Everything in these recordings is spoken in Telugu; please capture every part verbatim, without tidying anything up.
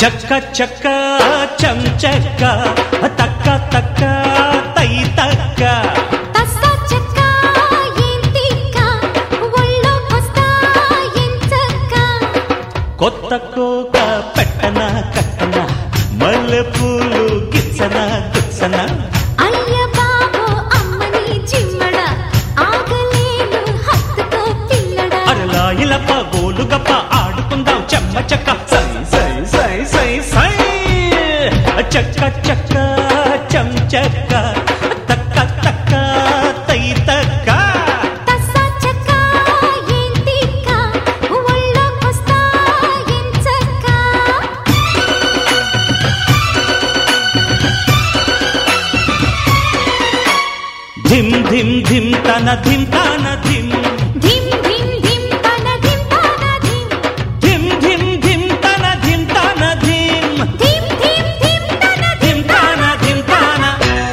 చక్క చక్క చం చక్క తక్క తక్క తై తక్క తస్స చక్క ఏంటిక్క ఒళ్ళోకొస్తా ఎంచక్క కొత్త కోక పెట్టన కట్టన మల్లెపూలు గిచ్చన గుచ్చన అయ్య బాబో అమ్మని చిమ్మడ ఆగలేను హత్తుకో పిల్లడ అరలా ఇలప గోలుగప్ప ఆడుకుందాం చెమ్మ చక్క సై సై సై సై సై చక్క చక్క చం చక్క తక్క తక్క తై తక్క తస్స చక్క ఏంటిక్క ఒళ్ళోకొస్తా ఎంచక్క ధిమ్ ధిమ్ ధిమ్ తన ధిమ్ తన ధిమ్ ధిమ్ ధిమ్ ధిమ్ తన ధిమ్ తన ధిమ్ ధిమ్ ధిమ్ ధిమ్ తన ధిమ్ తన ధిమ్ ధిమ్ ధిమ్ ధిమ్ తన ధిమ్ తన ధిమ్ తన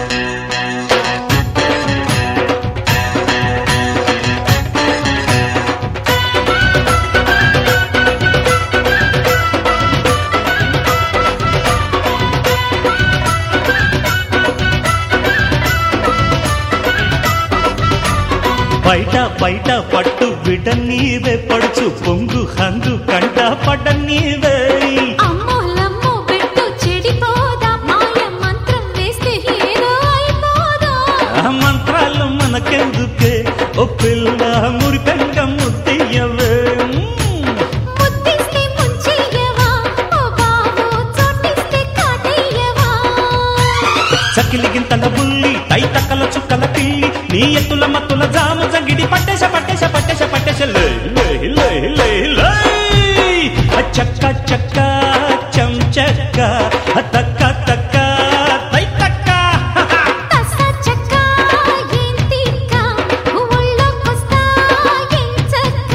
బయట బయట పట్టు విడ నీవే పడుచు పొంగు హంగు కంట పడ్డ నీవే అమ్మోలమ్మో పెట్టు చెడిపోదా మాయ మంత్రం వేస్తే ఏదో అయిపోదా ఆ మంత్రాలు మనకెందుకే ఓ పిల్ల మురిపెంగ ముద్దయ్యవే ముద్దిస్తే ముంచెయ్యవా ఓ బాబో చోటిస్తే కాటయ్యవా చకిలిగింతల బుల్లి తై తక్కల చుక్కల పిల్లి నీ ఎత్తుల మత్తుల జాము జంగిడి పట్టేశ పట్టేశ పట్టేశ పట్టేశ లే లే లే లే లే చక్క చక్క చం చక్క తక్క తక్క తై తక్క తస్స చక్క ఏంటిక్క ఒళ్ళోకొస్తా ఎంచక్క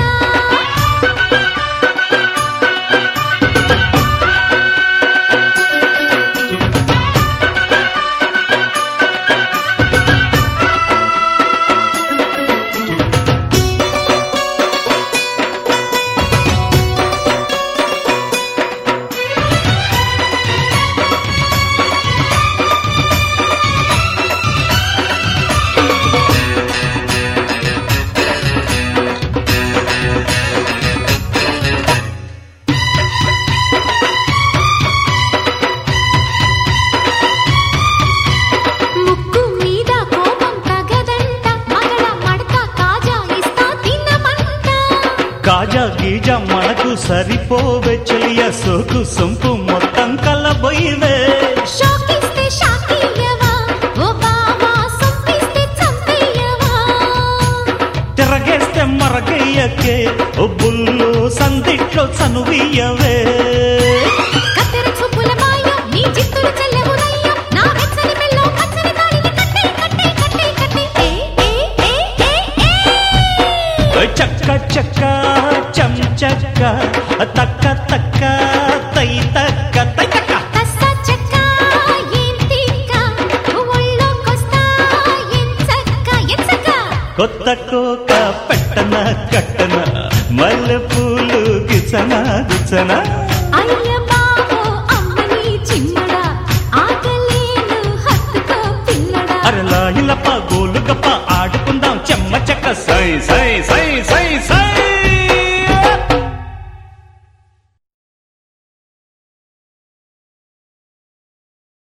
ముక్కు మీద కోపం తగదంట మగడ మడత కాజా ఇస్తా తిన్నమంట కాజా గీజా మనకు సరిపోవే చెయ్య సోకు సొంపు మొత్తం కలబోయివే షోకిస్తే షాకియ్యవా ఓ బావా సొప్పిస్తే చంపేయ్యవా తిరగేస్తే మరగయ్యకే ఓ బుల్లు సందిట్లో చనువియ్యవే కత్తెర చూపుల మాయం నీ జిత్తులు చెల్లెవునయ్యం నా వెచ్చని మెల్లో పచ్చని తాళిని కట్టే కట్టే కట్టే కట్టే ఏ ఏ ఏ ఏ ఏ చక్క చక్క చం చక్క తక్క తక్క తై తక్క తై తక్క తస్స చక్క ఏంటిక్క ఒళ్ళోకొస్తా ఎంచక్క ఎంచక్క కొత్త కోక పెట్టన కట్టన మల్లెపూలు గిచన గిచన అయ్య